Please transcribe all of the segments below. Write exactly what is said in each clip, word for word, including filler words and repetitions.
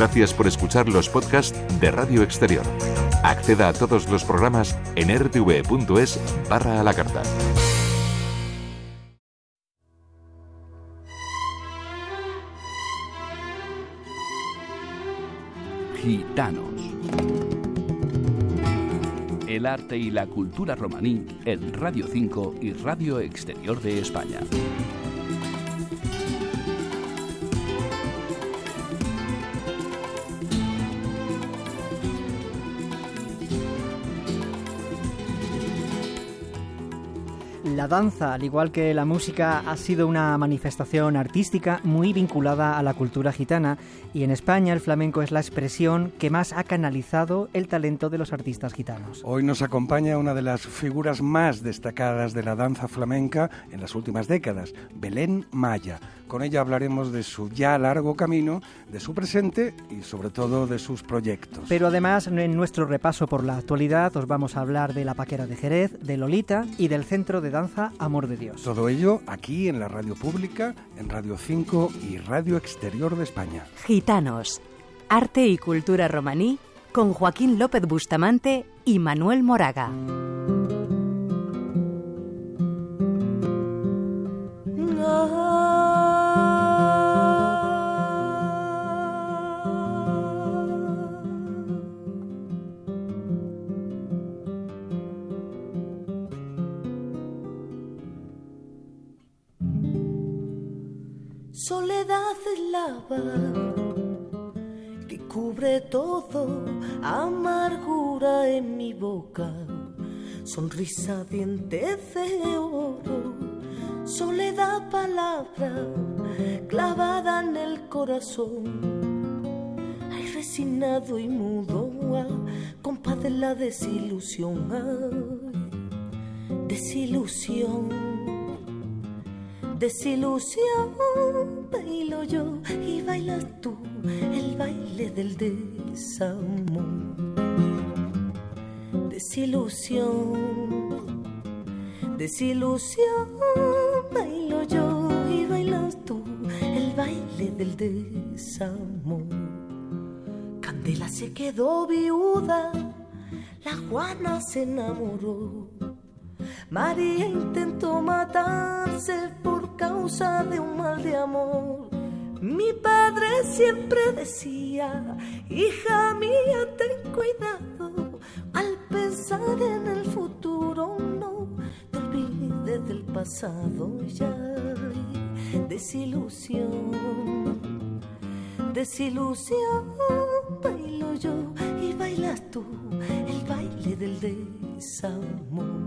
Gracias por escuchar los podcasts de Radio Exterior. Acceda a todos los programas en r t v punto es barra a la carta. Gitanos. El arte y la cultura romaní en Radio cinco y Radio Exterior de España. La danza, al igual que la música, ha sido una manifestación artística muy vinculada a la cultura gitana, y en España el flamenco es la expresión que más ha canalizado el talento de los artistas gitanos. Hoy nos acompaña una de las figuras más destacadas de la danza flamenca en las últimas décadas, Belén Maya. Con ella hablaremos de su ya largo camino, de su presente y sobre todo de sus proyectos. Pero además, en nuestro repaso por la actualidad, os vamos a hablar de la Paquera de Jerez, de Lolita y del Centro de Danza Amor de Dios. Todo ello aquí en la radio pública, en Radio cinco y Radio Exterior de España. Gitanos, arte y cultura romaní, con Joaquín López Bustamante y Manuel Moraga. Soledad es lava que cubre todo, amargura en mi boca, sonrisa, dientes de oro. Soledad, palabra clavada en el corazón. Ay, resignado y mudo, compás de la desilusión. Ay, desilusión. Desilusión, bailo yo y bailas tú el baile del desamor. Desilusión, desilusión, bailo yo y bailas tú el baile del desamor. Candela se quedó viuda, la Juana se enamoró. María intentó matarse por causa de un mal de amor. Mi padre siempre decía: hija mía, ten cuidado, al pensar en el futuro no te olvides del pasado. Ya, desilusión, desilusión, bailo yo y bailas tú el baile del desamor.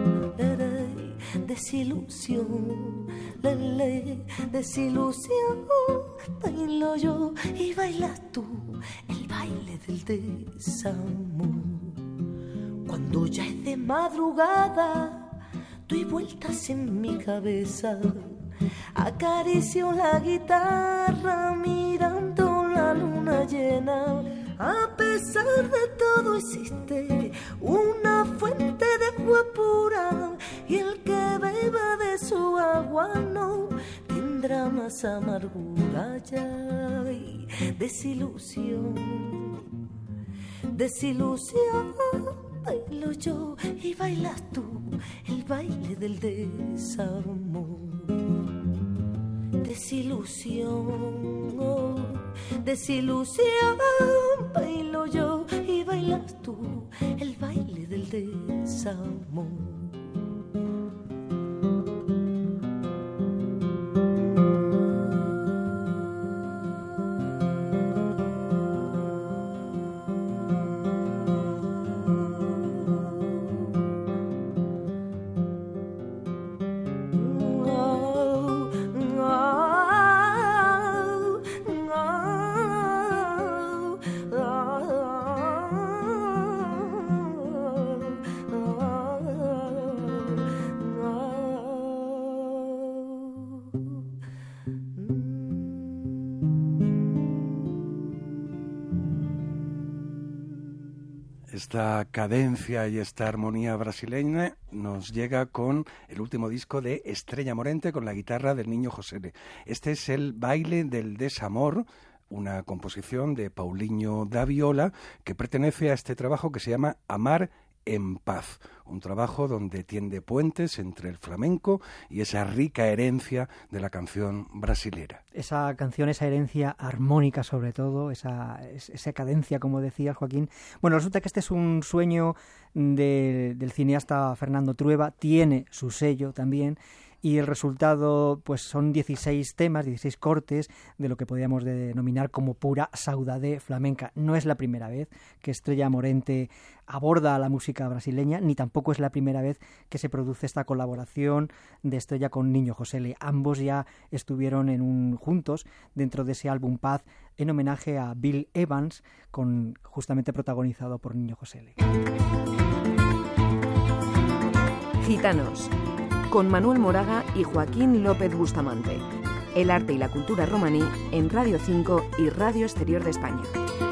Desilusión, lele, desilusión, bailo yo y bailas tú el baile del desamor. Cuando ya es de madrugada, doy vueltas en mi cabeza, acaricio la guitarra mirando la luna llena. A pesar de todo existe una fuente de agua pura, y el que beba de su agua no tendrá más amargura. Ya, y desilusión, desilusión, bailo yo y bailas tú el baile del desamor. Desilusión, oh, desilusión, bailo yo y bailas tú el baile del desamor. Esta cadencia y esta armonía brasileña nos llega con el último disco de Estrella Morente con la guitarra del Niño José. Este es el baile del desamor, una composición de Paulinho da Viola que pertenece a este trabajo que se llama Amar en Paz, un trabajo donde tiende puentes entre el flamenco y esa rica herencia de la canción brasilera. Esa canción, esa herencia armónica sobre todo, esa, esa cadencia, como decía Joaquín. Bueno, resulta que este es un sueño de, del cineasta Fernando Trueba, tiene su sello también, y el resultado pues son dieciséis temas, dieciséis cortes de lo que podríamos denominar como pura saudade flamenca. No es la primera vez que Estrella Morente aborda la música brasileña, ni tampoco es la primera vez que se produce esta colaboración de Estrella con Niño Josele. Ambos ya estuvieron en un juntos dentro de ese álbum Paz en homenaje a Bill Evans, con justamente protagonizado por Niño Josele. Gitanos, con Manuel Moraga y Joaquín López Bustamante. El arte y la cultura romaní en Radio cinco y Radio Exterior de España.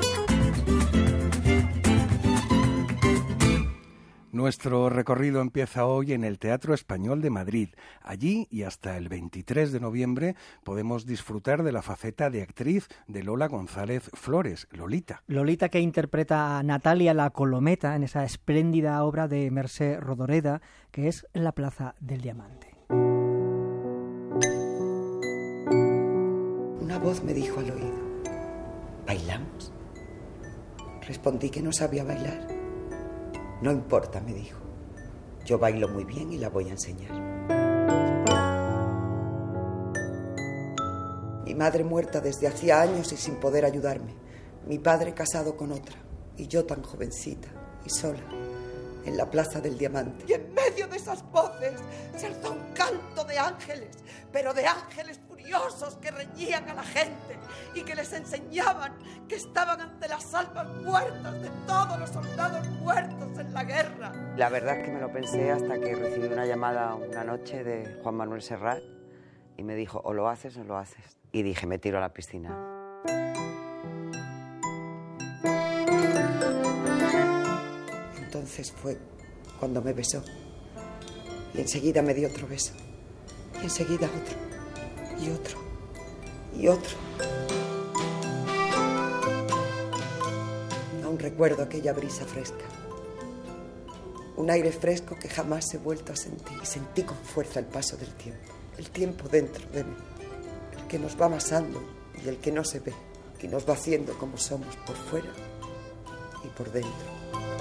Nuestro recorrido empieza hoy en el Teatro Español de Madrid. Allí y hasta el veintitrés de noviembre podemos disfrutar de la faceta de actriz de Lola González Flores, Lolita. Lolita, que interpreta a Natalia la Colometa en esa espléndida obra de Mercè Rodoreda, que es La Plaza del Diamante. Una voz me dijo al oído: ¿bailamos? Respondí que no sabía bailar. No importa, me dijo. Yo bailo muy bien y la voy a enseñar. Mi madre muerta desde hacía años y sin poder ayudarme. Mi padre casado con otra. Y yo tan jovencita y sola en la Plaza del Diamante. Y en medio de esas voces se alzó un canto de ángeles, pero de ángeles furiosos que reñían a la gente y que les enseñaban que estaban ante las almas muertas de todos los soldados muertos en la guerra. La verdad es que me lo pensé hasta que recibí una llamada una noche de Juan Manuel Serrat y me dijo: o lo haces o lo haces. Y dije: me tiro a la piscina. Entonces fue cuando me besó y enseguida me dio otro beso y enseguida otro y otro y otro. Aún recuerdo aquella brisa fresca, un aire fresco que jamás he vuelto a sentir, y sentí con fuerza el paso del tiempo, el tiempo dentro de mí, el que nos va amasando y el que no se ve, que nos va haciendo como somos por fuera y por dentro.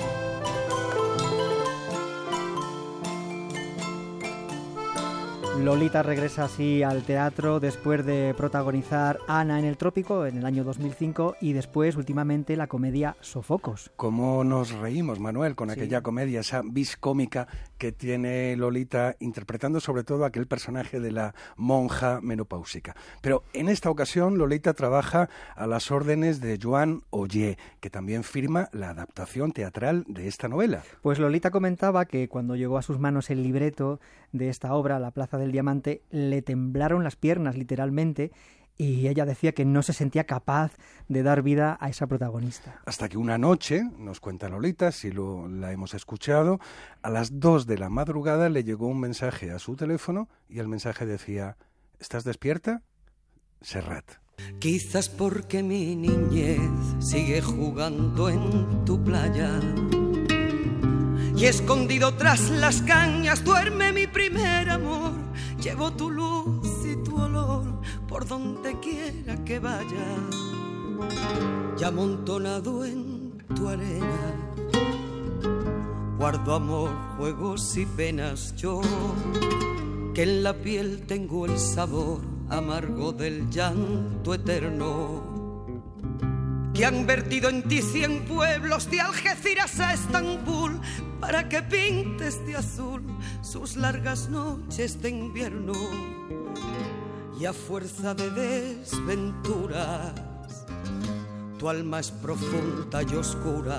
Lolita regresa así al teatro después de protagonizar Ana en el Trópico en el año dos mil cinco y después, últimamente, la comedia Sofocos. Cómo nos reímos, Manuel, con Sí. aquella comedia, esa vis cómica que tiene Lolita, interpretando sobre todo aquel personaje de la monja menopáusica. Pero en esta ocasión Lolita trabaja a las órdenes de Joan Ollé, que también firma la adaptación teatral de esta novela. Pues Lolita comentaba que cuando llegó a sus manos el libreto de esta obra, La Plaza del Diamante, le temblaron las piernas literalmente, y ella decía que no se sentía capaz de dar vida a esa protagonista. Hasta que una noche, nos cuenta Lolita, si lo, la hemos escuchado, a las dos de la madrugada le llegó un mensaje a su teléfono y el mensaje decía: ¿estás despierta? Serrat. Quizás porque mi niñez sigue jugando en tu playa y escondido tras las cañas duerme mi primer amor. Llevo tu luz y tu olor por donde quiera que vaya, y amontonado en tu arena guardo amor, juegos y penas yo, que en la piel tengo el sabor amargo del llanto eterno, que han vertido en ti cien pueblos de Algeciras a Estambul para que pintes de azul sus largas noches de invierno, y a fuerza de desventuras tu alma es profunda y oscura.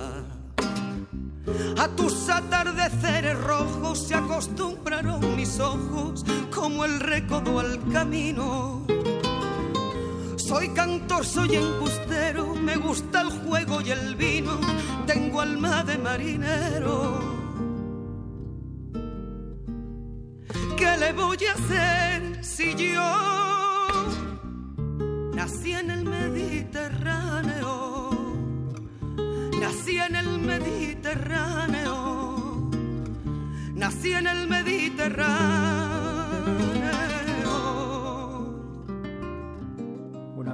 A tus atardeceres rojos se acostumbraron mis ojos como el recodo al camino. Soy cantor, soy embustero, me gusta el juego y el vino, tengo alma de marinero. ¿Qué le voy a hacer si yo nací en el Mediterráneo?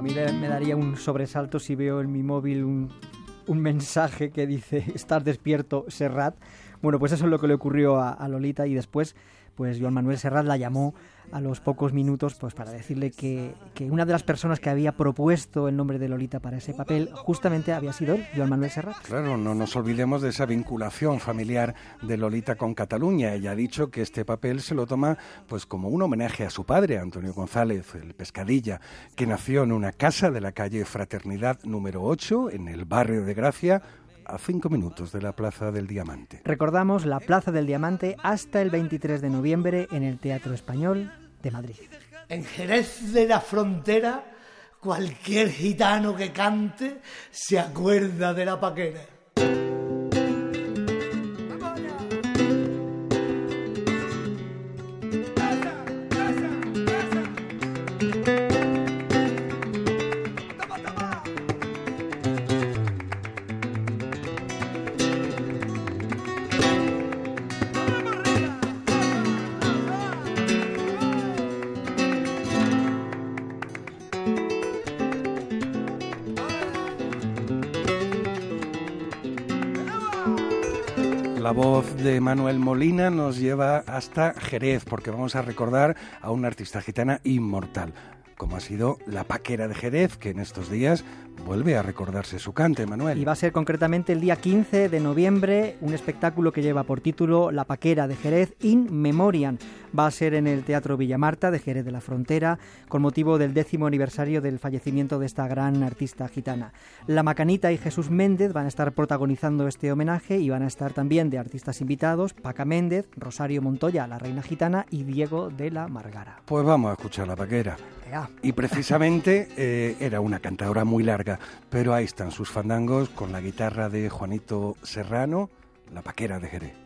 mí me daría un sobresalto si veo en mi móvil un, un mensaje que dice «Estás despierto, Serrat». Bueno, pues eso es lo que le ocurrió a, a Lolita, y después pues Joan Manuel Serrat la llamó a los pocos minutos pues para decirle que, que una de las personas que había propuesto el nombre de Lolita para ese papel justamente había sido él, Joan Manuel Serrat. Claro, no nos olvidemos de esa vinculación familiar de Lolita con Cataluña. Ella ha dicho que este papel se lo toma pues como un homenaje a su padre, Antonio González, el Pescadilla, que nació en una casa de la calle Fraternidad número ocho, en el barrio de Gracia, a cinco minutos de la Plaza del Diamante. Recordamos la Plaza del Diamante hasta el veintitrés de noviembre en el Teatro Español de Madrid. En Jerez de la Frontera, cualquier gitano que cante se acuerda de la paquera. La voz de Manuel Molina nos lleva hasta Jerez, porque vamos a recordar a una artista gitana inmortal, como ha sido la Paquera de Jerez, que en estos días vuelve a recordarse su cante, Manuel. Y va a ser concretamente el día quince de noviembre, un espectáculo que lleva por título La Paquera de Jerez in Memoriam. Va a ser en el Teatro Villamarta de Jerez de la Frontera, con motivo del décimo aniversario del fallecimiento de esta gran artista gitana. La Macanita y Jesús Méndez van a estar protagonizando este homenaje, y van a estar también de artistas invitados Paca Méndez, Rosario Montoya, la reina gitana, y Diego de la Margara. Pues vamos a escuchar La Paquera. Ya. Y precisamente eh, era una cantadora muy larga, pero ahí están sus fandangos con la guitarra de Juanito Serrano, La Paquera de Jerez.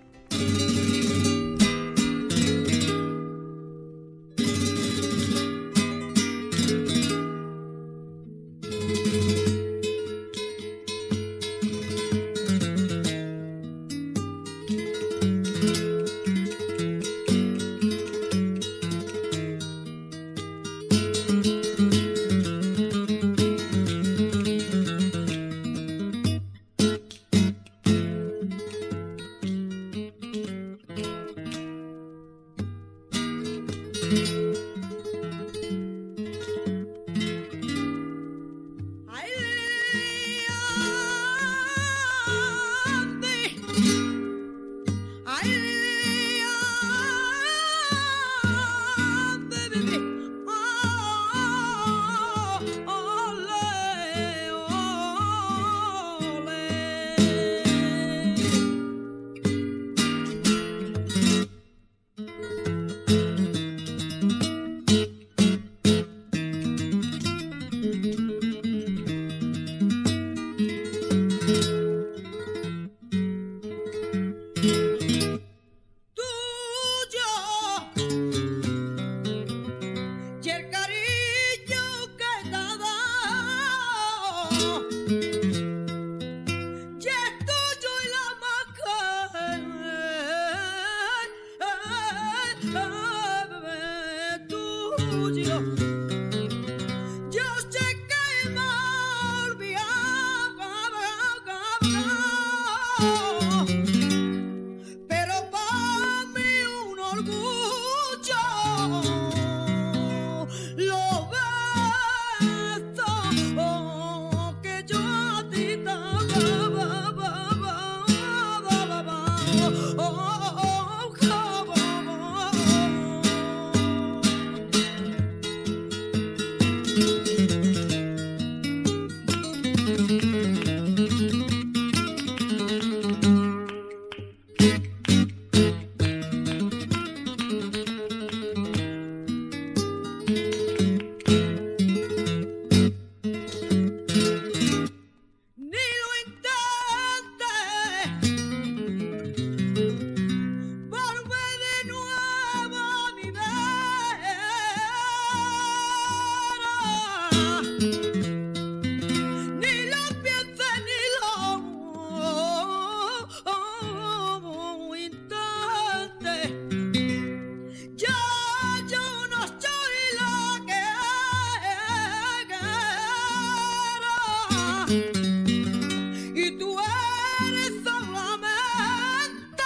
y tú eres solamente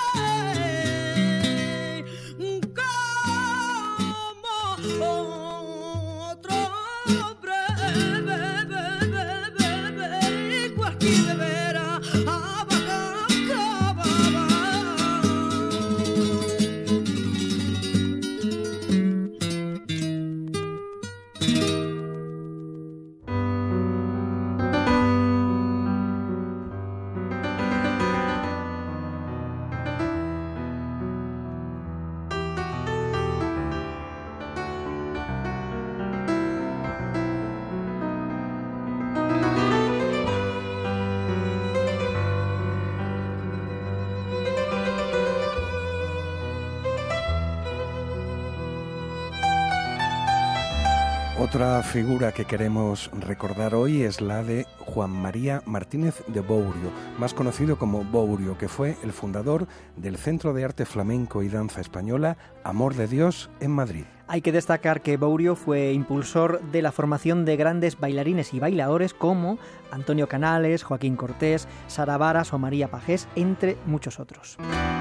como otro hombre, cualquier de veras Otra figura que queremos recordar hoy es la de Juan María Martínez de Bourio, más conocido como Bourio, que fue el fundador del Centro de Arte Flamenco y Danza Española Amor de Dios en Madrid. Hay que destacar que Bourio fue impulsor de la formación de grandes bailarines y bailadores como Antonio Canales, Joaquín Cortés, Sara Varas o María Pajés, entre muchos otros.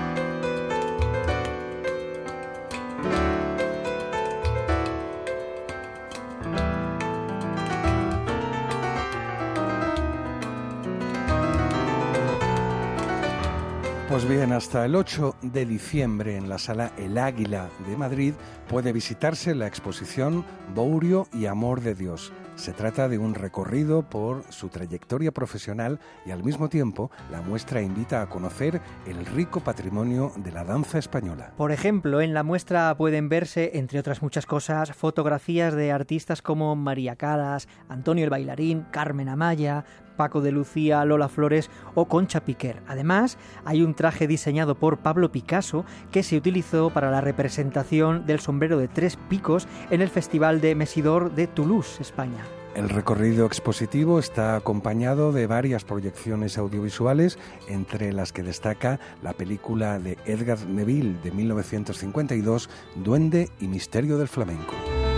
Pues bien, hasta el ocho de diciembre en la Sala El Águila de Madrid puede visitarse la exposición Bourio y Amor de Dios. Se trata de un recorrido por su trayectoria profesional y al mismo tiempo la muestra invita a conocer el rico patrimonio de la danza española. Por ejemplo, en la muestra pueden verse, entre otras muchas cosas, fotografías de artistas como María Calas, Antonio el Bailarín, Carmen Amaya, Paco de Lucía, Lola Flores o Concha Piquer. Además, hay un traje diseñado por Pablo Picasso que se utilizó para la representación del sombrero de tres picos en el Festival de Mesidor de Toulouse, España. El recorrido expositivo está acompañado de varias proyecciones audiovisuales, entre las que destaca la película de Edgar Neville de mil novecientos cincuenta y dos, Duende y Misterio del Flamenco.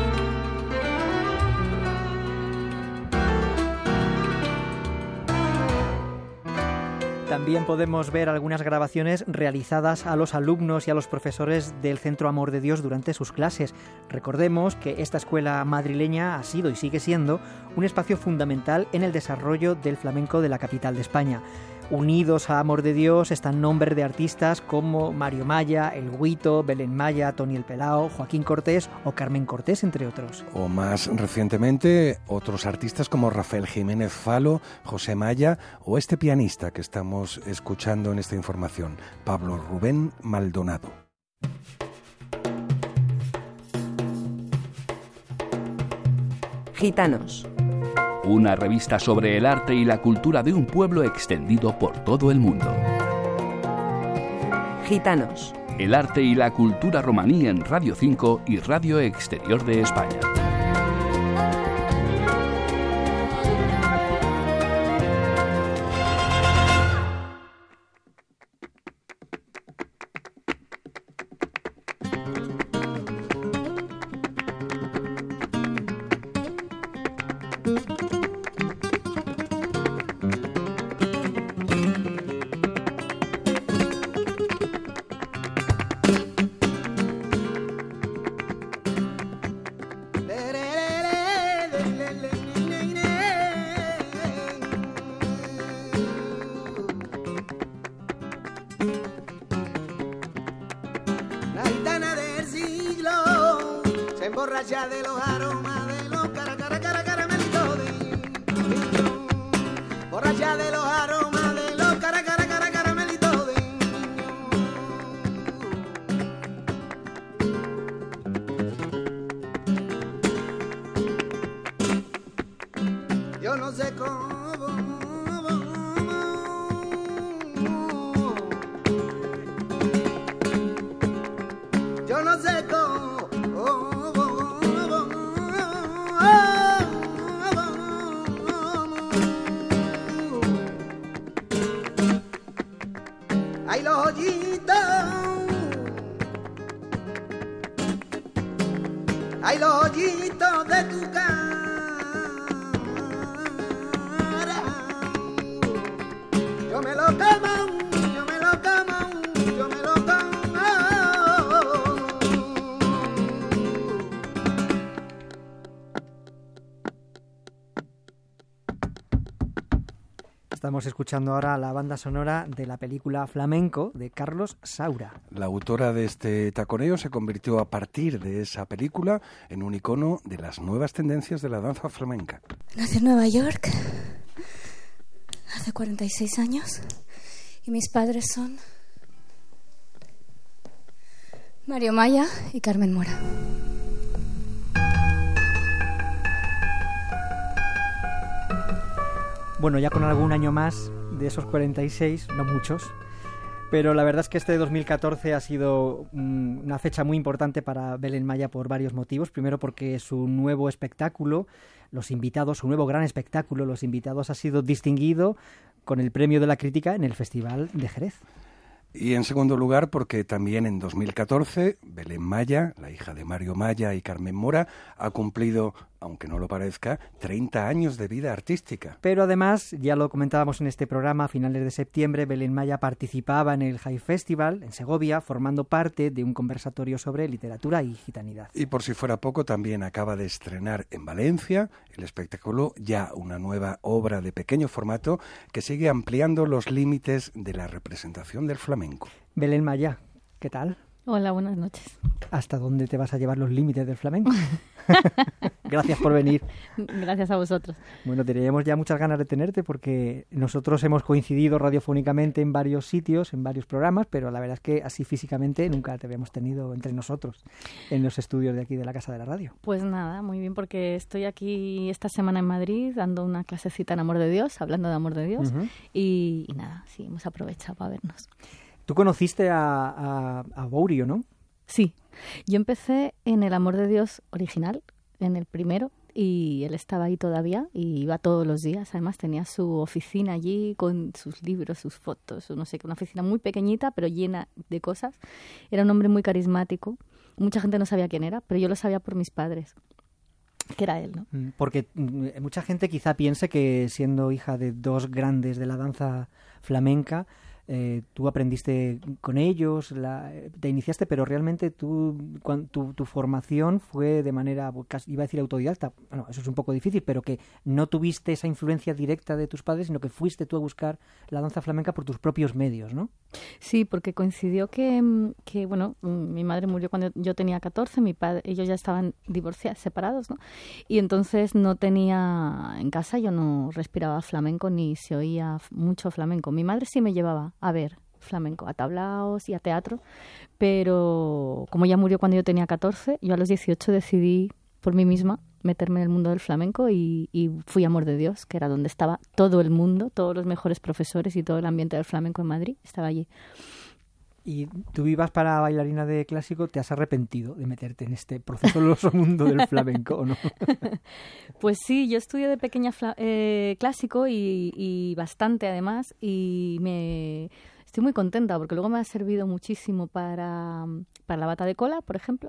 También podemos ver algunas grabaciones realizadas a los alumnos y a los profesores del Centro Amor de Dios durante sus clases. Recordemos que esta escuela madrileña ha sido y sigue siendo un espacio fundamental en el desarrollo del flamenco de la capital de España. Unidos a Amor de Dios están nombres de artistas como Mario Maya, El Guito, Belén Maya, Toni el Pelao, Joaquín Cortés o Carmen Cortés, entre otros. O más recientemente, otros artistas como Rafael Jiménez Falo, José Maya o este pianista que estamos escuchando en esta información, Pablo Rubén Maldonado. Gitanos. Una revista sobre el arte y la cultura de un pueblo extendido por todo el mundo. Gitanos. El arte y la cultura romaní en Radio cinco y Radio Exterior de España. Borracha de los aromas de los cara, cara, cara, caramelitos de niño. Borracha de los aromas de los cara, cara, cara, caramelitos de niño. Yo no sé cómo. Yo no sé cómo. Ay, los hoyitos, ay, los hoyitos de tu cara, Estamos escuchando ahora la banda sonora de la película Flamenco de Carlos Saura. La autora de este taconeo se convirtió a partir de esa película en un icono de las nuevas tendencias de la danza flamenca. Nací en Nueva York hace cuarenta y seis años y mis padres son Mario Maya y Carmen Mora. Bueno, ya con algún año más de esos cuarenta y seis, no muchos, pero la verdad es que este dos mil catorce ha sido mm, una fecha muy importante para Belén Maya por varios motivos. Primero porque su nuevo espectáculo, Los Invitados, su nuevo gran espectáculo, Los Invitados, ha sido distinguido con el premio de la crítica en el Festival de Jerez. Y en segundo lugar, porque también en dos mil catorce, Belén Maya, la hija de Mario Maya y Carmen Mora, ha cumplido, aunque no lo parezca, treinta años de vida artística. Pero además, ya lo comentábamos en este programa, a finales de septiembre, Belén Maya participaba en el High Festival, en Segovia, formando parte de un conversatorio sobre literatura y gitanidad. Y por si fuera poco, también acaba de estrenar en Valencia el espectáculo Ya, una nueva obra de pequeño formato que sigue ampliando los límites de la representación del flamenco. Belén Maya, ¿qué tal? Hola, buenas noches. ¿Hasta dónde te vas a llevar los límites del flamenco? Gracias por venir. Gracias a vosotros. Bueno, teníamos ya muchas ganas de tenerte porque nosotros hemos coincidido radiofónicamente en varios sitios, en varios programas, pero la verdad es que así físicamente nunca te habíamos tenido entre nosotros en los estudios de aquí de la Casa de la Radio. Pues nada, muy bien, porque estoy aquí esta semana en Madrid dando una clasecita en Amor de Dios, hablando de Amor de Dios, uh-huh. y, y nada, sí, hemos aprovechado para vernos. Tú conociste a, a, a Bourio, ¿no? Sí, yo empecé en el Amor de Dios original, en el primero, y él estaba ahí todavía y iba todos los días. Además tenía su oficina allí con sus libros, sus fotos, no sé qué, una oficina muy pequeñita pero llena de cosas. Era un hombre muy carismático. Mucha gente no sabía quién era, pero yo lo sabía por mis padres, que era él, ¿no? Porque mucha gente quizá piense que siendo hija de dos grandes de la danza flamenca, Eh, tú aprendiste con ellos, la, te iniciaste, pero realmente tú, cuando, tu, tu formación fue de manera, iba a decir autodidacta, bueno, eso es un poco difícil, pero que no tuviste esa influencia directa de tus padres, sino que fuiste tú a buscar la danza flamenca por tus propios medios, ¿no? Sí, porque coincidió que, que bueno, mi madre murió cuando yo tenía catorce, mi padre, ellos ya estaban divorciados, separados, ¿no? Y entonces no tenía, en casa yo no respiraba flamenco ni se oía mucho flamenco. Mi madre sí me llevaba a ver flamenco, a tablaos y a teatro, pero como ya murió cuando yo tenía catorce, yo a los dieciocho decidí por mí misma meterme en el mundo del flamenco y, y fui a Amor de Dios, que era donde estaba todo el mundo, todos los mejores profesores y todo el ambiente del flamenco en Madrid, estaba allí. Y tú ibas para bailarina de clásico, ¿te has arrepentido de meterte en este proceso mundo del flamenco o no? Pues sí, yo estudié de pequeña fla- eh, clásico y, y bastante además, y me estoy muy contenta porque luego me ha servido muchísimo para, para la bata de cola, por ejemplo,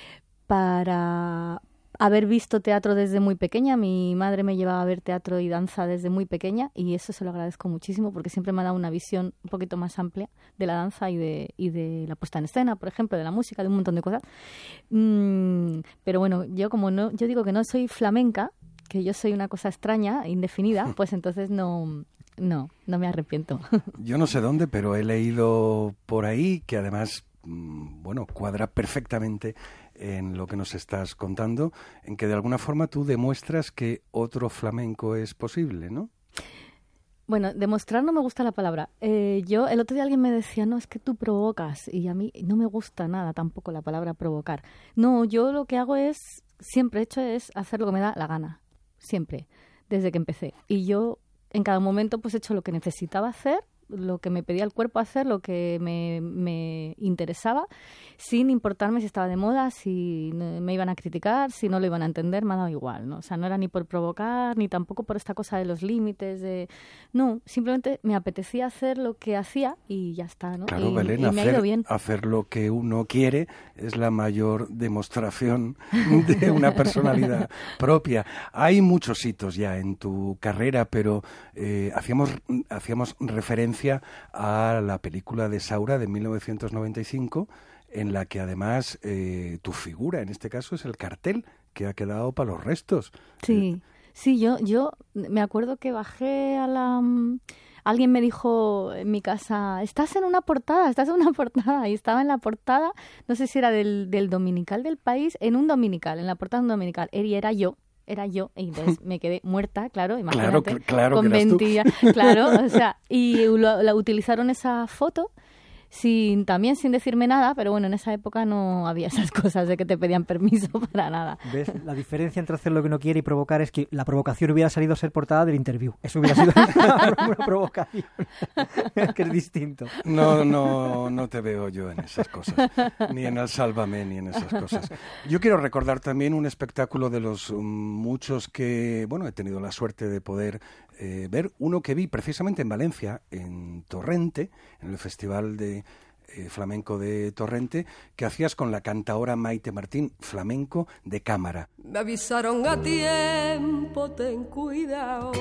para haber visto teatro desde muy pequeña. Mi madre me llevaba a ver teatro y danza desde muy pequeña y eso se lo agradezco muchísimo porque siempre me ha dado una visión un poquito más amplia de la danza y de, y de la puesta en escena, por ejemplo, de la música, de un montón de cosas. Mm, pero bueno, yo como no, yo digo que no soy flamenca, que yo soy una cosa extraña, indefinida, pues entonces no... No, no me arrepiento. Yo no sé dónde, pero he leído por ahí que además, bueno, cuadra perfectamente en lo que nos estás contando, en que de alguna forma tú demuestras que otro flamenco es posible, ¿no? Bueno, demostrar no me gusta la palabra. Eh, yo, el otro día alguien me decía, no, es que tú provocas, y a mí no me gusta nada tampoco la palabra provocar. No, yo lo que hago es, siempre he hecho es hacer lo que me da la gana, siempre, desde que empecé. Y yo en cada momento pues he hecho lo que necesitaba hacer, lo que me pedía el cuerpo hacer, lo que me, me interesaba, sin importarme si estaba de moda, si me iban a criticar, si no lo iban a entender, me ha dado igual, ¿no? O sea, no era ni por provocar, ni tampoco por esta cosa de los límites, de... No, simplemente me apetecía hacer lo que hacía y ya está, ¿no? Claro, y, Belén, y me hacer, ha ido bien. hacer lo que uno quiere es la mayor demostración de una personalidad propia. Hay muchos hitos ya en tu carrera, pero eh, hacíamos, hacíamos referencia a la película de Saura de mil novecientos noventa y cinco, en la que además eh, tu figura, en este caso, es el cartel que ha quedado para los restos. Sí, Sí, yo, yo me acuerdo que bajé a la... Alguien me dijo en mi casa, estás en una portada, estás en una portada. Y estaba en la portada, no sé si era del, del Dominical del País, en un Dominical, en la portada de un Dominical. Y era yo, era yo. Y entonces me quedé muerta, claro, imagínate. Claro, claro con que eras tú. veinte, claro, o sea, y lo, la utilizaron esa foto sin también sin decirme nada, pero bueno, en esa época no había esas cosas de que te pedían permiso para nada. ¿Ves? La diferencia entre hacer lo que uno quiere y provocar es que la provocación hubiera salido a ser portada del interview. Eso hubiera sido una provocación. Que es distinto. No, no, no te veo yo en esas cosas. Ni en el Sálvame, ni en esas cosas. Yo quiero recordar también un espectáculo de los um, muchos que, bueno, he tenido la suerte de poder eh, ver. Uno que vi precisamente en Valencia, en Torrente, en el Festival de Eh, flamenco de Torrente, que hacías con la cantaora Maite Martín, flamenco de cámara. Me avisaron a tiempo, ten cuidado.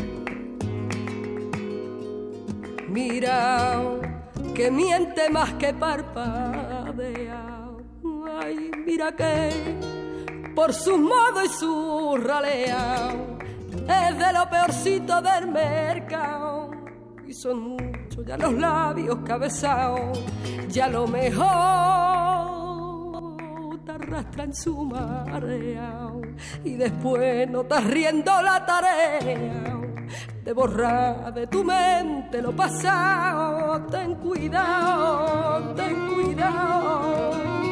Mira, que miente más que parpadea. Ay, mira que por su modo y su ralea es de lo peorcito del mercado. Y son muchos ya los labios cabezados, ya lo mejor te arrastran su marea y después no estás riendo la tarea de borrar de tu mente lo pasado. Ten cuidado, ten cuidado.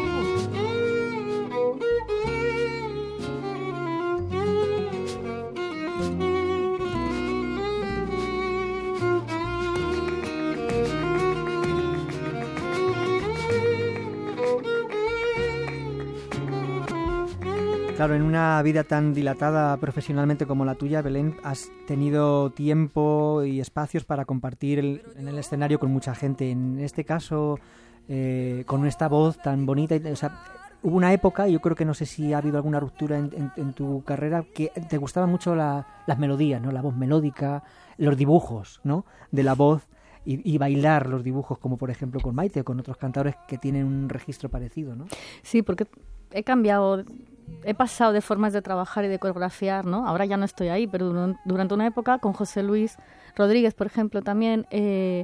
Claro, en una vida tan dilatada profesionalmente como la tuya, Belén, has tenido tiempo y espacios para compartir el, en el escenario con mucha gente. En este caso, eh, con esta voz tan bonita, y, o sea, hubo una época, yo creo que no sé si ha habido alguna ruptura en, en, en tu carrera, que te gustaban mucho la, las melodías, ¿no? La voz melódica, los dibujos, ¿no? De la voz y, y bailar los dibujos, como por ejemplo con Maite o con otros cantadores que tienen un registro parecido, ¿no? Sí, porque he cambiado, he pasado de formas de trabajar y de coreografiar, ¿no? Ahora ya no estoy ahí, pero durante una época con José Luis Rodríguez, por ejemplo, también eh,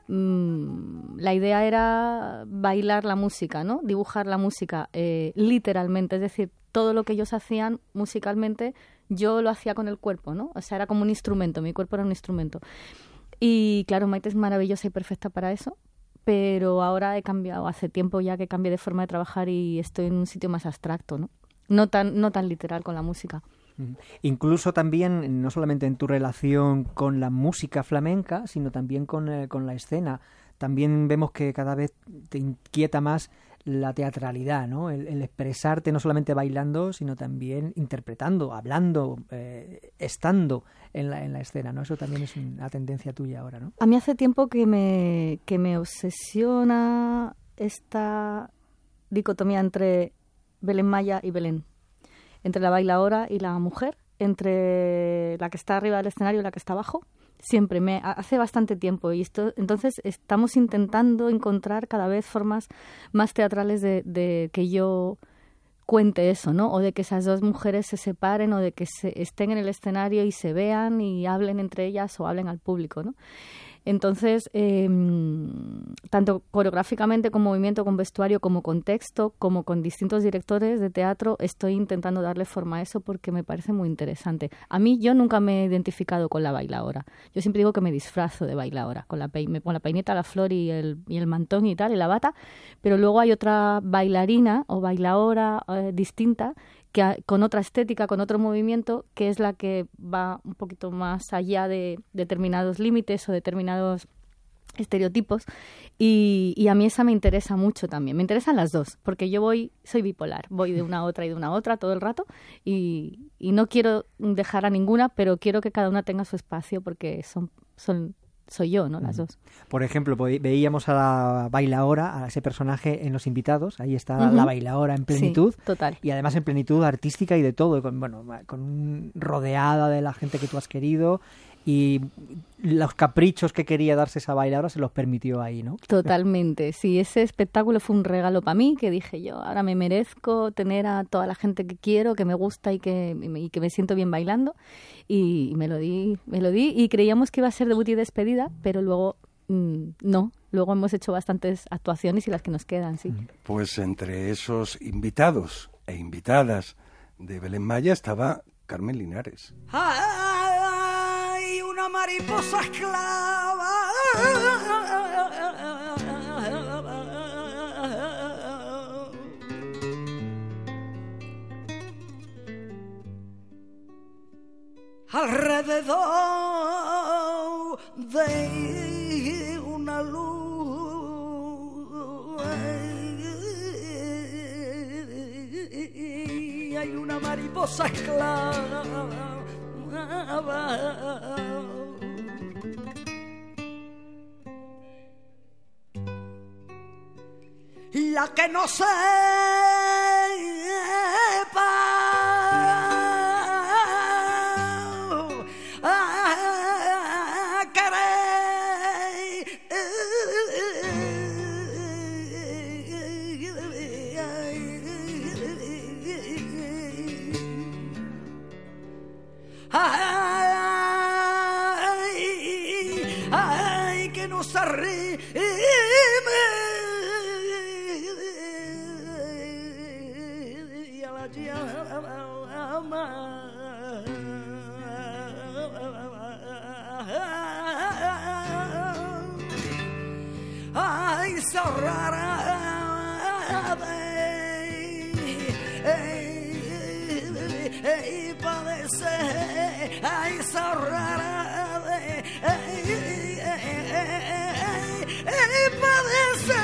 mmm, la idea era bailar la música, ¿no? Dibujar la música eh, literalmente, es decir, todo lo que ellos hacían musicalmente yo lo hacía con el cuerpo, ¿no? O sea, era como un instrumento, mi cuerpo era un instrumento. Y claro, Maite es maravillosa y perfecta para eso, pero ahora he cambiado, hace tiempo ya que cambié de forma de trabajar y estoy en un sitio más abstracto, ¿no? No tan, no tan literal con la música. Incluso también, no solamente en tu relación con la música flamenca, sino también con, eh, con la escena. También vemos que cada vez te inquieta más la teatralidad, ¿no? El, el expresarte no solamente bailando, sino también interpretando, hablando, eh, estando en la, en la escena, ¿no? Eso también es una tendencia tuya ahora, ¿no? A mí hace tiempo que me, que me obsesiona esta dicotomía entre Belén Maya y Belén, entre la bailaora y la mujer, entre la que está arriba del escenario y la que está abajo. Siempre, me hace bastante tiempo y esto, entonces estamos intentando encontrar cada vez formas más teatrales de, de que yo cuente eso, ¿no? O de que esas dos mujeres se separen o de que se, estén en el escenario y se vean y hablen entre ellas o hablen al público, ¿no? Entonces, eh, tanto coreográficamente, con movimiento, con vestuario, como con texto, como con distintos directores de teatro, estoy intentando darle forma a eso porque me parece muy interesante. A mí, yo nunca me he identificado con la bailaora. Yo siempre digo que me disfrazo de bailaora, con la, pe- me pongo la peineta, la flor y el, y el mantón y tal, y la bata, pero luego hay otra bailarina o bailaora eh, distinta, que con otra estética, con otro movimiento, que es la que va un poquito más allá de determinados límites o determinados estereotipos, y, y a mí esa me interesa mucho también. Me interesan las dos, porque yo voy, soy bipolar, voy de una a otra y de una a otra todo el rato, y, y no quiero dejar a ninguna, pero quiero que cada una tenga su espacio, porque son, son soy yo, ¿no? Las dos. Por ejemplo, veíamos a la bailaora, a ese personaje en Los Invitados, ahí está Uh-huh. la bailaora en plenitud, sí, total. Y además en plenitud artística y de todo, con, bueno, con rodeada de la gente que tú has querido, y los caprichos que quería darse esa bailaora se los permitió ahí, ¿no? Totalmente, sí, ese espectáculo fue un regalo para mí, que dije yo, ahora me merezco tener a toda la gente que quiero, que me gusta y que, y que me siento bien bailando, y me lo di, me lo di, y creíamos que iba a ser debut y despedida, pero luego mmm, no, luego hemos hecho bastantes actuaciones y las que nos quedan, sí. Pues entre esos invitados e invitadas de Belén Maya estaba Carmen Linares. Hay una mariposa esclava alrededor de una luz. Hay una mariposa esclava, la que no sepa ay, ay, que no se arrime a la llama, ay, cerrará de y padece, ay, cerrará de y padece.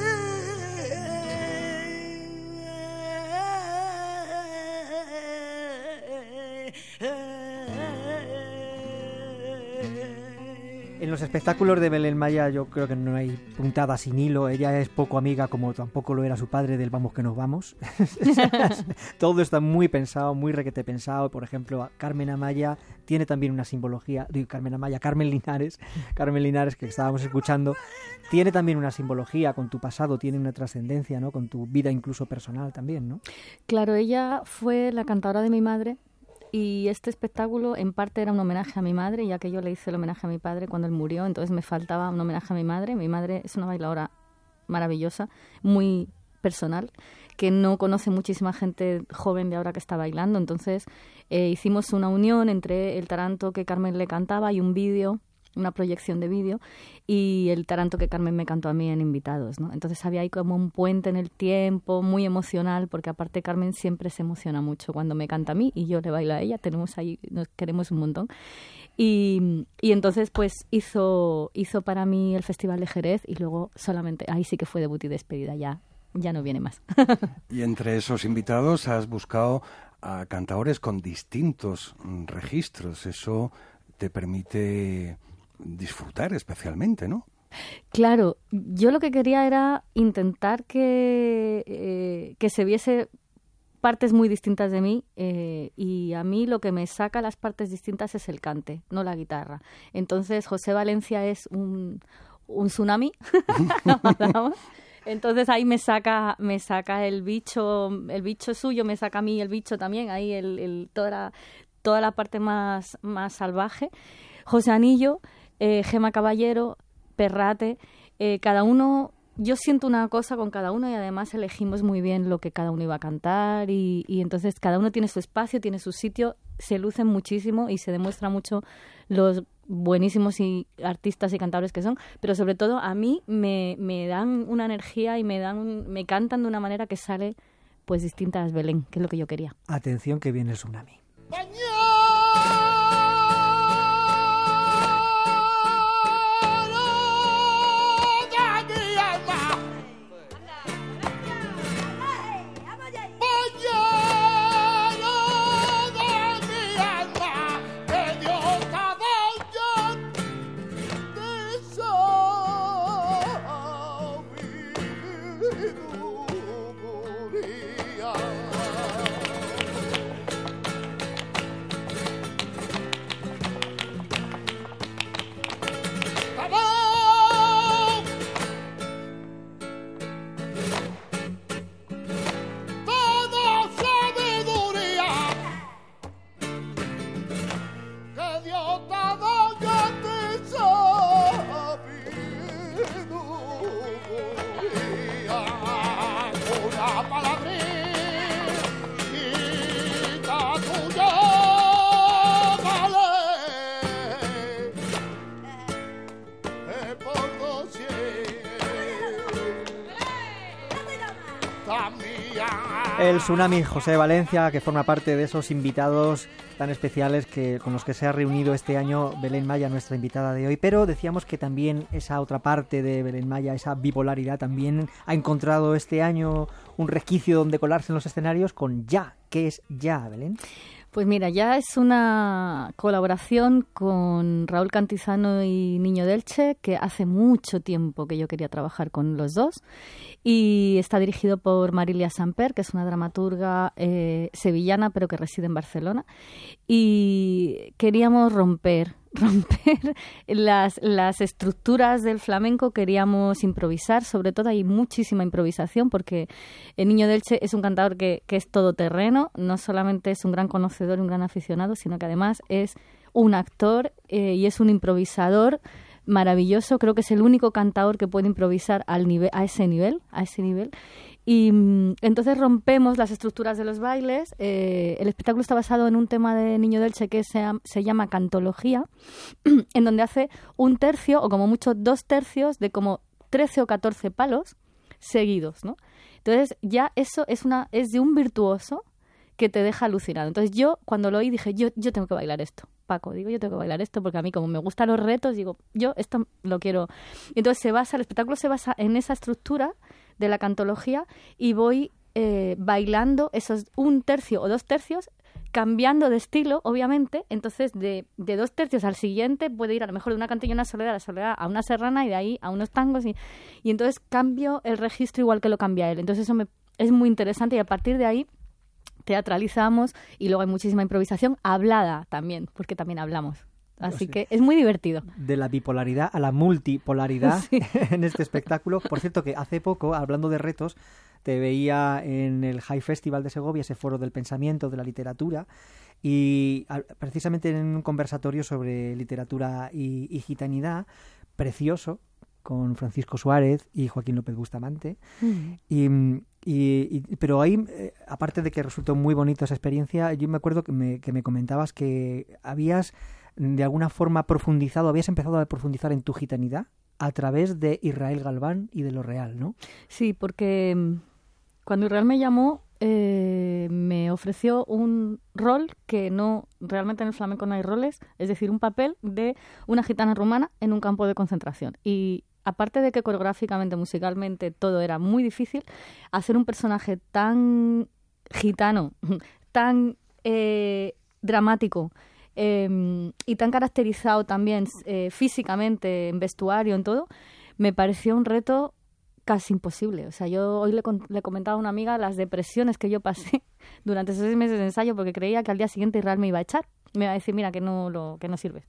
En los espectáculos de Belén Maya yo creo que no hay puntada sin hilo. Ella es poco amiga, como tampoco lo era su padre, del vamos que nos vamos. Todo está muy pensado, muy requete pensado. Por ejemplo, Carmen Amaya tiene también una simbología, digo Carmen Amaya, Carmen Linares, Carmen Linares que estábamos escuchando, tiene también una simbología con tu pasado, tiene una trascendencia, ¿no? Con tu vida incluso personal también, ¿no? Claro, ella fue la cantadora de mi madre. Y este espectáculo en parte era un homenaje a mi madre, ya que yo le hice el homenaje a mi padre cuando él murió, entonces me faltaba un homenaje a mi madre. Mi madre es una bailadora maravillosa, muy personal, que no conoce muchísima gente joven de ahora que está bailando. Entonces eh, hicimos una unión entre el taranto que Carmen le cantaba y un vídeo, una proyección de vídeo, y el taranto que Carmen me cantó a mí en Invitados, ¿no? Entonces había ahí como un puente en el tiempo, muy emocional, porque aparte Carmen siempre se emociona mucho cuando me canta a mí y yo le bailo a ella, tenemos ahí, nos queremos un montón. Y, y entonces pues hizo, hizo para mí el Festival de Jerez y luego solamente, ahí sí que fue debut y despedida, ya, ya no viene más. Y entre esos invitados has buscado a cantadores con distintos registros, eso te permite disfrutar especialmente, ¿no? Claro, yo lo que quería era intentar que, eh, que se viese partes muy distintas de mí eh, y a mí lo que me saca las partes distintas es el cante, no la guitarra. Entonces José Valencia es un, un tsunami. Entonces ahí me saca me saca el bicho, el bicho suyo, me saca a mí el bicho también, ahí el, el, toda, la, toda la parte más, más salvaje. José Anillo, eh, Gema Caballero, Perrate, eh, cada uno, yo siento una cosa con cada uno y además elegimos muy bien lo que cada uno iba a cantar y, y entonces cada uno tiene su espacio, tiene su sitio, se lucen muchísimo y se demuestra mucho los buenísimos y artistas y cantadores que son, pero sobre todo a mí me, me dan una energía y me dan me cantan de una manera que sale pues distinta a Belén, que es lo que yo quería. Atención que viene el tsunami. El Tsunami José Valencia, que forma parte de esos invitados tan especiales que con los que se ha reunido este año Belén Maya, nuestra invitada de hoy. Pero decíamos que también esa otra parte de Belén Maya, esa bipolaridad, también ha encontrado este año un resquicio donde colarse en los escenarios con Ya. ¿Qué es Ya, Belén? Pues mira, Ya es una colaboración con Raúl Cantizano y Niño Delche, que hace mucho tiempo que yo quería trabajar con los dos, y está dirigido por Marilia Samper, que es una dramaturga eh, sevillana, pero que reside en Barcelona, y queríamos romper romper las, las estructuras del flamenco, queríamos improvisar, sobre todo hay muchísima improvisación porque el Niño Delche es un cantador que, que es todoterreno, no solamente es un gran conocedor y un gran aficionado, sino que además es un actor eh, y es un improvisador maravilloso. Creo que es el único cantador que puede improvisar al nivel, a ese nivel, a ese nivel. Y entonces rompemos las estructuras de los bailes. Eh, el espectáculo está basado en un tema de Niño Delche que se, se llama Cantología, en donde hace un tercio, o como mucho dos tercios, de como trece o catorce palos seguidos, ¿no? Entonces ya eso es, una, es de un virtuoso que te deja alucinado. Entonces yo, cuando lo oí, dije, yo, yo tengo que bailar esto. Paco, digo, yo tengo que bailar esto, porque a mí, como me gustan los retos, digo, yo esto lo quiero. Entonces se basa, el espectáculo se basa en esa estructura de la cantología y voy eh, bailando esos un tercio o dos tercios, cambiando de estilo, obviamente. Entonces de, de dos tercios al siguiente puede ir a lo mejor de una cantilla a una soledad, a la soledad a una serrana y de ahí a unos tangos y, y entonces cambio el registro igual que lo cambia él. Entonces eso me, es muy interesante y a partir de ahí teatralizamos y luego hay muchísima improvisación hablada también, porque también hablamos. Así sí. que es muy divertido. De la bipolaridad a la multipolaridad sí. en este espectáculo. Por cierto, que hace poco, hablando de retos, te veía en el High Festival de Segovia, ese foro del pensamiento, de la literatura, y precisamente en un conversatorio sobre literatura y, y gitanidad, precioso, con Francisco Suárez y Joaquín López Bustamante. Mm. Y, y, y, pero ahí, eh, aparte de que resultó muy bonita esa experiencia, yo me acuerdo que me, que me comentabas que habías de alguna forma profundizado, habías empezado a profundizar en tu gitanidad a través de Israel Galván y de Lo Real, ¿no? Sí, porque cuando Israel me llamó, eh, me ofreció un rol que no, realmente en el flamenco no hay roles, es decir, un papel de una gitana rumana en un campo de concentración. Y aparte de que coreográficamente, musicalmente, todo era muy difícil, hacer un personaje tan gitano, tan eh, dramático, Eh, y tan caracterizado también eh, físicamente, en vestuario, en todo, me pareció un reto casi imposible. O sea, yo hoy le, le comentaba a una amiga las depresiones que yo pasé durante esos seis meses de ensayo porque creía que al día siguiente Israel me iba a echar. Me iba a decir, mira, que no, lo, que no sirves.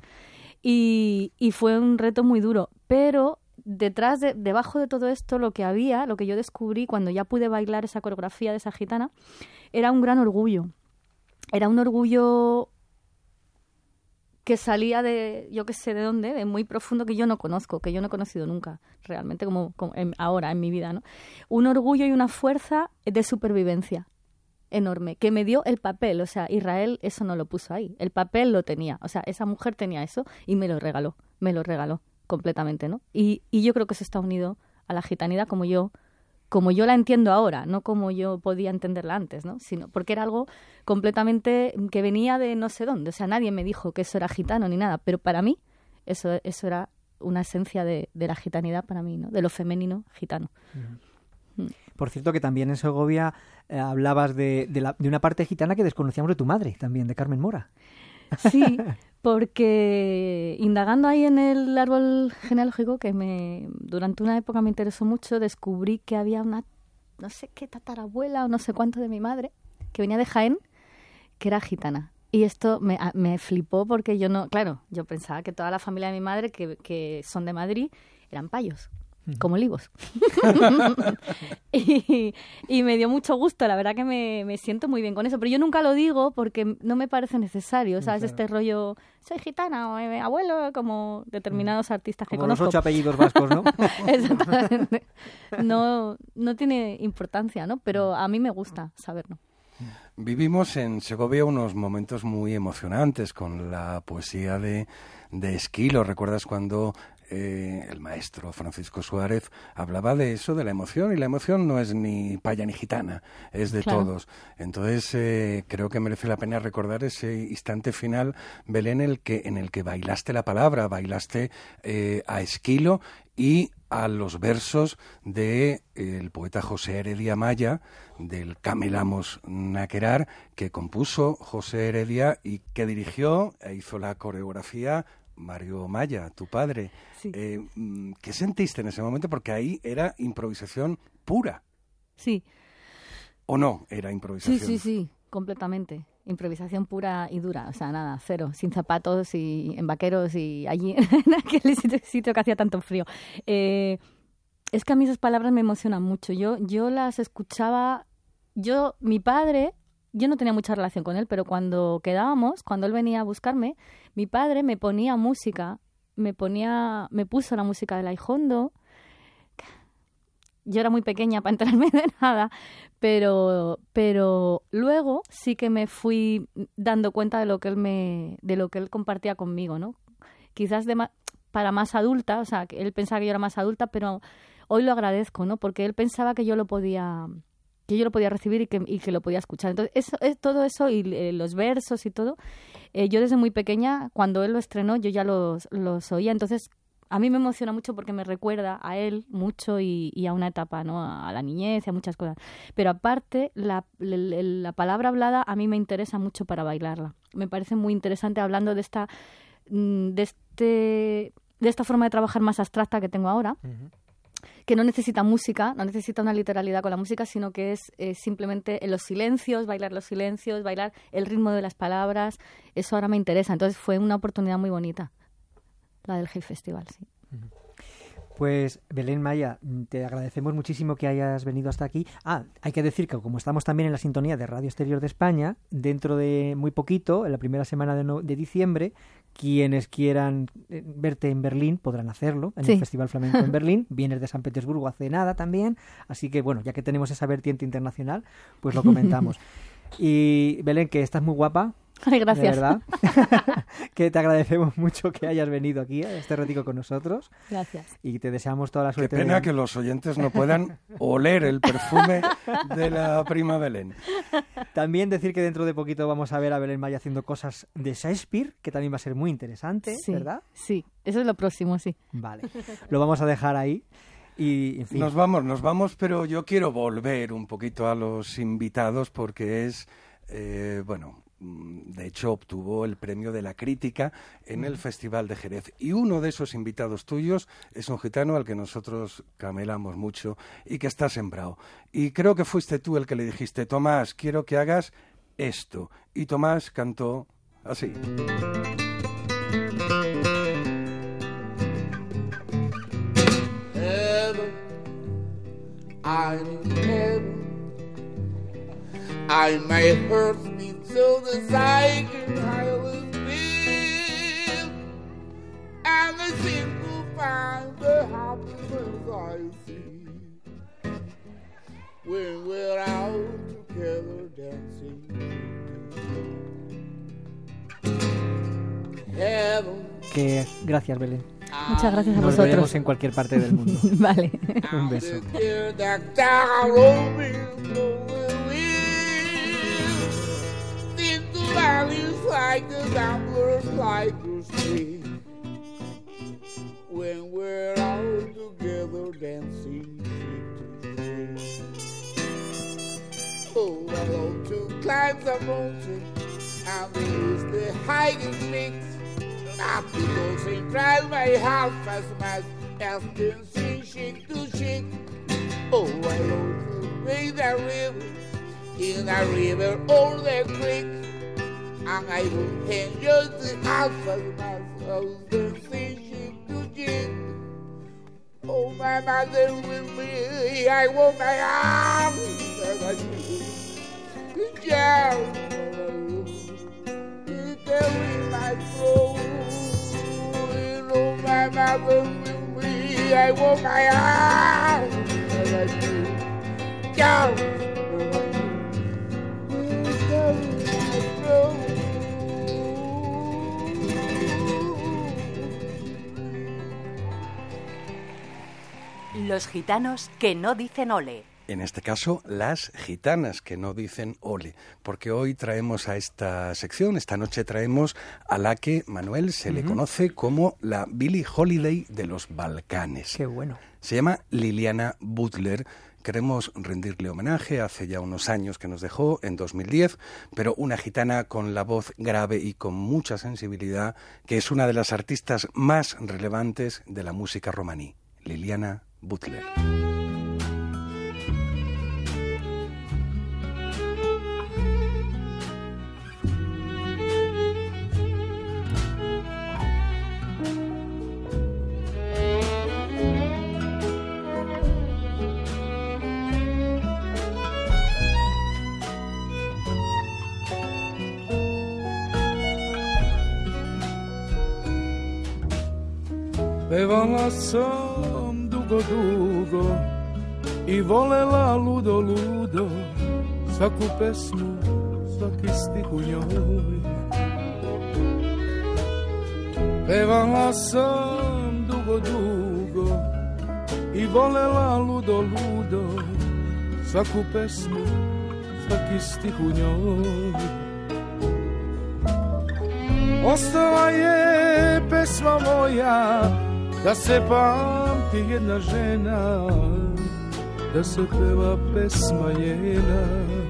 Y, y fue un reto muy duro. Pero detrás, de, debajo de todo esto, lo que había, lo que yo descubrí cuando ya pude bailar esa coreografía de esa gitana, era un gran orgullo. Era un orgullo que salía de, yo qué sé de dónde, de muy profundo, que yo no conozco, que yo no he conocido nunca, realmente, como, como en, ahora en mi vida, ¿no? Un orgullo y una fuerza de supervivencia enorme, que me dio el papel. O sea, Israel eso no lo puso ahí, el papel lo tenía. O sea, esa mujer tenía eso y me lo regaló, me lo regaló completamente, ¿no? Y, y yo creo que eso está unido a la gitanidad como yo como yo la entiendo ahora, no como yo podía entenderla antes, ¿no? Sino porque era algo completamente que venía de no sé dónde. O sea, nadie me dijo que eso era gitano ni nada, pero para mí eso, eso era una esencia de, de la gitanidad para mí, ¿no? De lo femenino gitano. Uh-huh. Mm. Por cierto, que también en Segovia eh, hablabas de, de, la, de una parte gitana que desconocíamos de tu madre, también, de Carmen Mora. Sí, porque indagando ahí en el árbol genealógico, que me durante una época me interesó mucho, descubrí que había una, no sé qué tatarabuela o no sé cuánto de mi madre, que venía de Jaén, que era gitana. Y esto me, me flipó porque yo no, claro, yo pensaba que toda la familia de mi madre, que, que son de Madrid, eran payos, como olivos. y, y me dio mucho gusto, la verdad que me, me siento muy bien con eso, pero yo nunca lo digo porque no me parece necesario, ¿sabes? Claro. Este rollo, soy gitana o eh, abuelo, como determinados artistas que como conozco. Los ocho apellidos vascos, ¿no? Exactamente. No, no tiene importancia, ¿no? Pero a mí me gusta saberlo. Vivimos en Segovia unos momentos muy emocionantes con la poesía de, de Esquilo. ¿Recuerdas cuando eh, el maestro Francisco Suárez hablaba de eso, de la emoción, y la emoción no es ni paya ni gitana, es de claro. todos. Entonces eh, creo que merece la pena recordar ese instante final, Belén, el que, en el que bailaste la palabra, bailaste eh, a Esquilo y a los versos de eh, el poeta José Heredia Maya, del Camelamos Naquerar, que compuso José Heredia y que dirigió e hizo la coreografía Mario Maya, tu padre. Sí. Eh, ¿Qué sentiste en ese momento? Porque ahí era improvisación pura. Sí. ¿O no era improvisación? Sí, sí, sí, completamente. Improvisación pura y dura, o sea, nada, cero, sin zapatos y en vaqueros y allí en aquel sitio, sitio que hacía tanto frío. Eh, es que a mí esas palabras me emocionan mucho. Yo, yo las escuchaba, yo, mi padre, yo no tenía mucha relación con él, pero cuando quedábamos, cuando él venía a buscarme, mi padre me ponía música, me ponía, me puso la música de Laijondo. Yo era muy pequeña para enterarme de nada, pero pero luego sí que me fui dando cuenta de lo que él me de lo que él compartía conmigo, ¿no? Quizás de ma- para más adulta, o sea, que él pensaba que yo era más adulta, pero hoy lo agradezco, ¿no? Porque él pensaba que yo lo podía que yo lo podía recibir y que y que lo podía escuchar. Entonces, eso es todo eso y eh, los versos y todo. Eh, yo desde muy pequeña, cuando él lo estrenó, yo ya los los oía, entonces a mí me emociona mucho porque me recuerda a él mucho y, y a una etapa, ¿no? A la niñez y a muchas cosas. Pero aparte, la, la, la palabra hablada a mí me interesa mucho para bailarla. Me parece muy interesante hablando de esta, de este, de esta forma de trabajar más abstracta que tengo ahora, uh-huh. que no necesita música, no necesita una literalidad con la música, sino que es eh, simplemente en los silencios, bailar los silencios, bailar el ritmo de las palabras. Eso ahora me interesa. Entonces fue una oportunidad muy bonita. La del Hey Festival, sí. Pues, Belén Maya, te agradecemos muchísimo que hayas venido hasta aquí. Ah, hay que decir que como estamos también en la sintonía de Radio Exterior de España, dentro de muy poquito, en la primera semana de, no, de diciembre, quienes quieran verte en Berlín podrán hacerlo, en sí. el Festival Flamenco en Berlín. Vienes de San Petersburgo hace nada también, así que, bueno, ya que tenemos esa vertiente internacional, pues lo comentamos. Y, Belén, que estás muy guapa. Ay, gracias. De verdad, que te agradecemos mucho que hayas venido aquí a este ratico con nosotros. Gracias. Y te deseamos toda la suerte. Qué pena de... que los oyentes no puedan oler el perfume de la prima Belén. También decir que dentro de poquito vamos a ver a Belén Maya haciendo cosas de Shakespeare, que también va a ser muy interesante, sí, ¿verdad? Sí, eso es lo próximo, sí. Vale, lo vamos a dejar ahí. Y, en fin. Nos vamos, nos vamos, pero yo quiero volver un poquito a los invitados porque es, eh, bueno... de hecho obtuvo el premio de la crítica en el Festival de Jerez y uno de esos invitados tuyos es un gitano al que nosotros camelamos mucho y que está sembrado, y creo que fuiste tú el que le dijiste: Tomás, quiero que hagas esto, y Tomás cantó así. Heaven, I'm in heaven. I may hurt me so that I can always feel, and I seem to find the happiness I see when we're out together dancing. Heaven. Que gracias, Belén. Muchas gracias a Nos vosotros. Nos vemos en cualquier parte del mundo. Vale. Un beso. Valleys like the gamblers like the street when we're all together dancing. Oh, I love to climb the mountain and raise the highest peaks. Not because I try my half as much as dancing cheek to cheek. Oh, I love to bathe the river in a river or the creek. And I will enjoy the aftermath of the fishing to cheek. Oh, my mother with me, I want my arms and I do. Yeah, tell me my throat. Oh, my mother with me, I want my arms and I do. Yeah, tell me my throat. Los gitanos que no dicen ole. En este caso, las gitanas que no dicen ole, porque hoy traemos a esta sección, esta noche traemos a la que, Manuel, se uh-huh. le conoce como la Billie Holiday de los Balcanes. ¡Qué bueno! Se llama Liliana Butler. Queremos rendirle homenaje, hace ya unos años que nos dejó, en dos mil diez, pero una gitana con la voz grave y con mucha sensibilidad, que es una de las artistas más relevantes de la música romaní, Liliana Butler. Pevala sam dugo, dugo i volela ludo, ludo svaku pesmu, svaki stih u njoj. Pevala sam dugo, dugo i volela ludo, ludo svaku pesmu, svaki stih u njoj. Ostala je pesma moja, da se pamti jedna žena, da se peva pesma njena.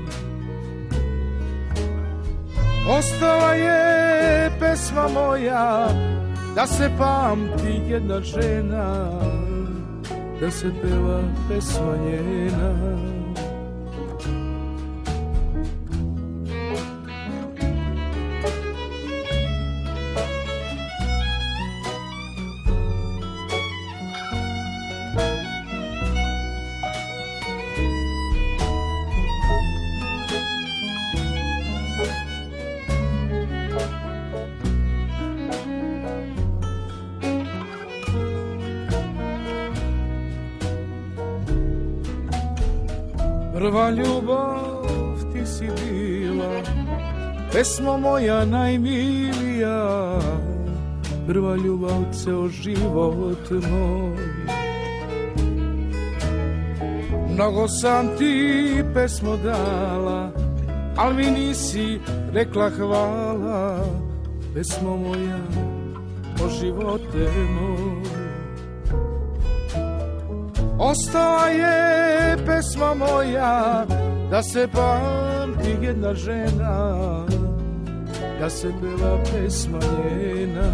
Ostala je pesma moja, da se pamti jedna žena, da se peva pesma njena. Prva ljubav ti si bila, pesma moja najmilija, prva ljubav ceo život moj. Mnogo sam ti pesmo dala, al mi nisi rekla hvala, pesmo moja o živote moj. Ostala je pesma moja, da se pamti jedna žena, da se peva pesma njena.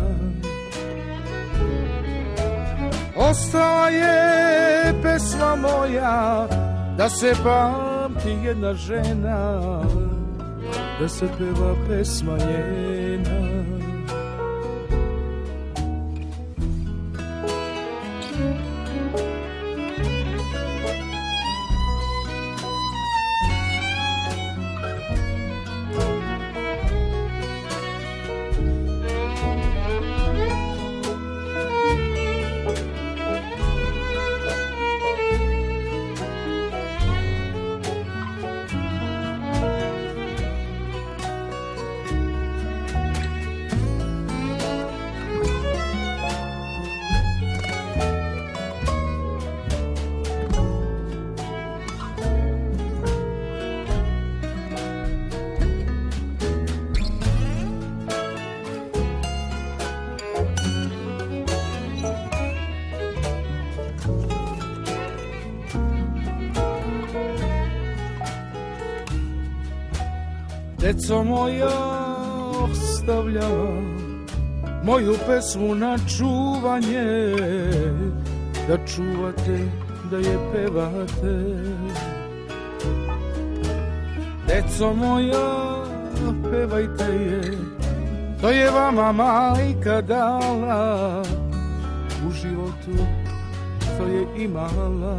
Ostala je pesma moja, da se pamti jedna žena, da se peva pesma njena. Deco moja ostavljala moju pesmu na čuvanje, da čuvate, da je pevate. Deco moja, pevajte je, to je vama majka dala, u životu što je imala.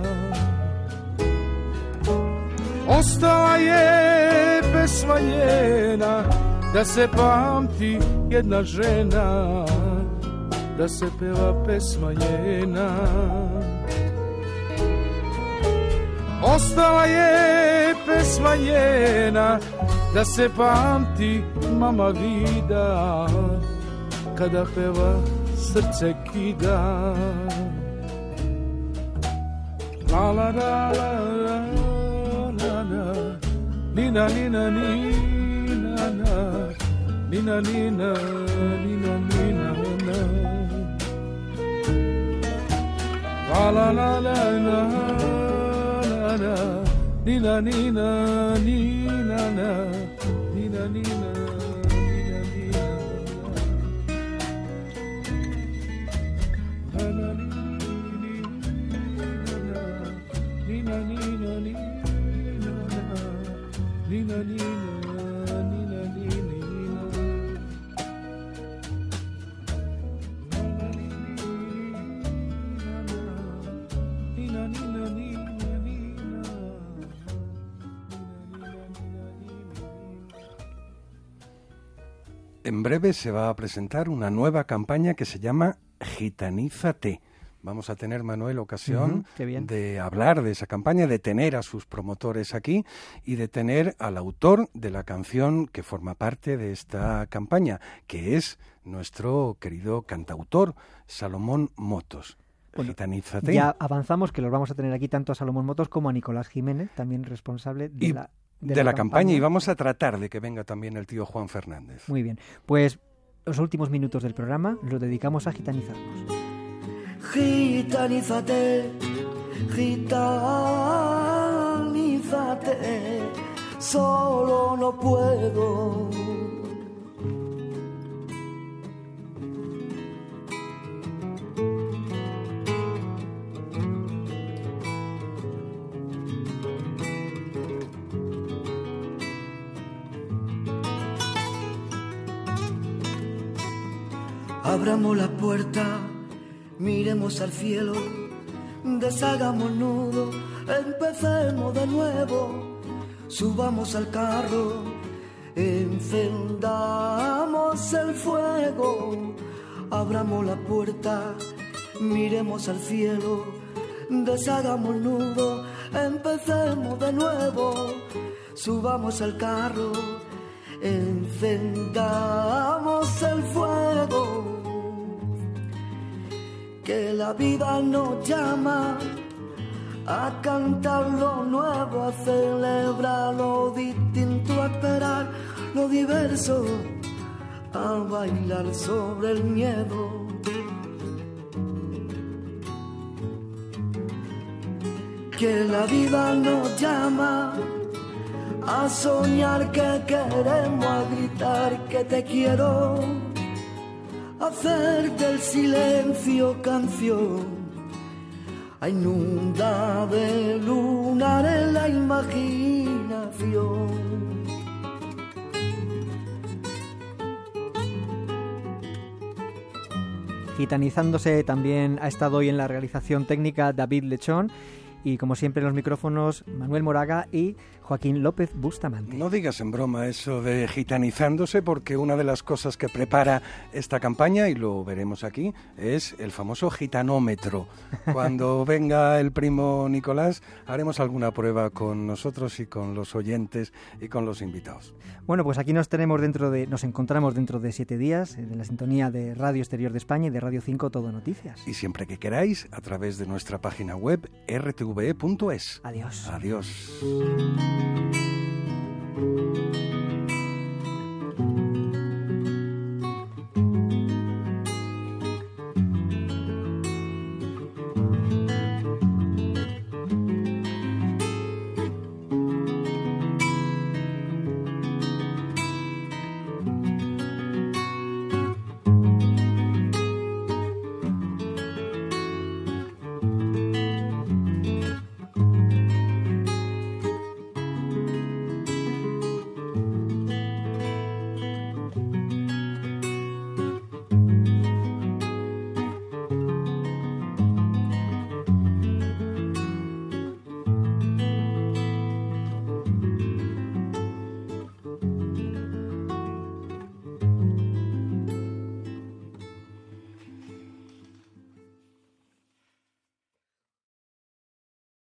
Ostala je pesma njena, da se pamti jedna žena, da se peva pesma njena. Ostala je pesma njena, da se pamti mama vida, kada peva srce kida. la la la la la la, nina nina nina na, nina nina nina nina na, la la la la la la, nina nina nina na, nina nina. En breve se va a presentar una nueva campaña que se llama Gitanízate. Vamos a tener, Manuel, ocasión uh-huh, de hablar de esa campaña, de tener a sus promotores aquí y de tener al autor de la canción que forma parte de esta campaña, que es nuestro querido cantautor Salomón Motos. Bueno, Gitanízate. Ya avanzamos que los vamos a tener aquí tanto a Salomón Motos como a Nicolás Jiménez, también responsable de y la, de de la, la campaña. campaña, y vamos a tratar de que venga también el tío Juan Fernández. Muy bien, pues los últimos minutos del programa los dedicamos a gitanizarnos. Gitanízate, gitanízate, solo no puedo. Abramos la puerta, miremos al cielo, deshagamos el nudo, empecemos de nuevo, subamos al carro, encendamos el fuego. Abramos la puerta, miremos al cielo, deshagamos el nudo, empecemos de nuevo, subamos al carro, encendamos el fuego. Que la vida nos llama a cantar lo nuevo, a celebrar lo distinto, a esperar lo diverso, a bailar sobre el miedo. Que la vida nos llama a soñar que queremos, a gritar que te quiero, hacer del silencio canción, a inundar de lunar en la imaginación. Gitanizándose también ha estado hoy en la realización técnica David Lechón y, como siempre, en los micrófonos Manuel Moraga y Joaquín López Bustamante. No digas en broma eso de gitanizándose, porque una de las cosas que prepara esta campaña, y lo veremos aquí, es el famoso gitanómetro. Cuando venga el primo Nicolás, haremos alguna prueba con nosotros y con los oyentes y con los invitados. Bueno, pues aquí nos tenemos dentro de, nos encontramos dentro de siete días en la sintonía de Radio Exterior de España y de Radio cinco Todo Noticias. Y siempre que queráis, a través de nuestra página web r t v e punto es. Adiós. Adiós.